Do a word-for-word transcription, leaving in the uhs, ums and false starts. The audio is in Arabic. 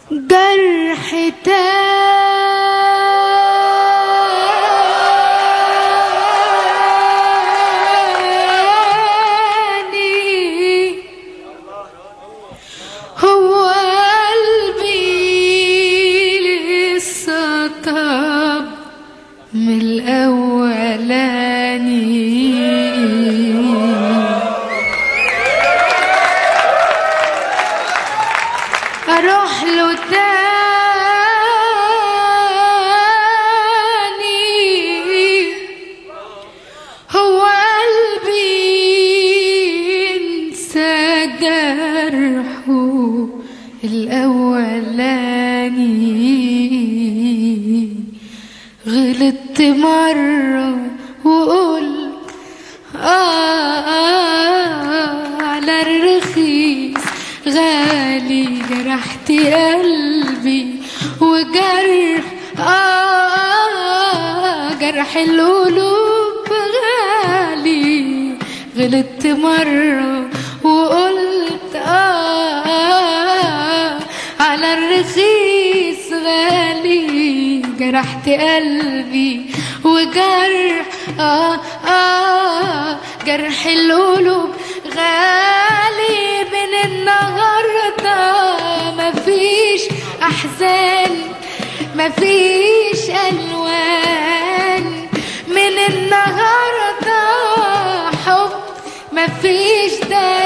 جرح تاني هو قلبي لسه طاب من الأولاني. أروح له تاني هو قلبي ينسى جرحه الأولاني. غلطت مرة وقلت آه, آه على الرخيص غالي جرحت قلبي وجرح آه جرح القلوب غالي. غلطت مرة وقلت آه, آه على الرخيص غالي جرحت قلبي وجرح آه آه جرح القلوب غالي. من النهاردة مفيش أحزان مفيش ألوان. من النهاردة حب مفيش داعي